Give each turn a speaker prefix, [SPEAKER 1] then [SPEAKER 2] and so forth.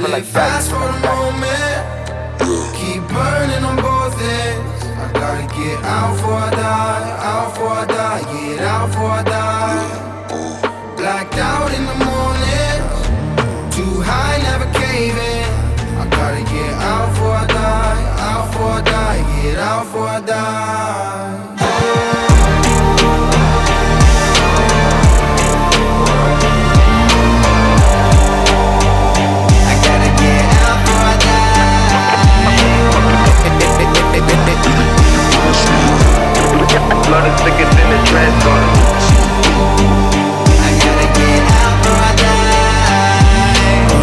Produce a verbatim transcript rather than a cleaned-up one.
[SPEAKER 1] Live
[SPEAKER 2] like
[SPEAKER 1] fast
[SPEAKER 2] that.
[SPEAKER 1] for the moment, keep burning on both ends. I gotta get out before I die, out before I die, get out before I die. Blacked out in the morning, too high, never caving. I gotta get out before I die, out before I die, get out before I die.